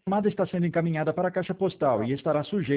chamada está sendo encaminhada para a caixa postal e estará sujeita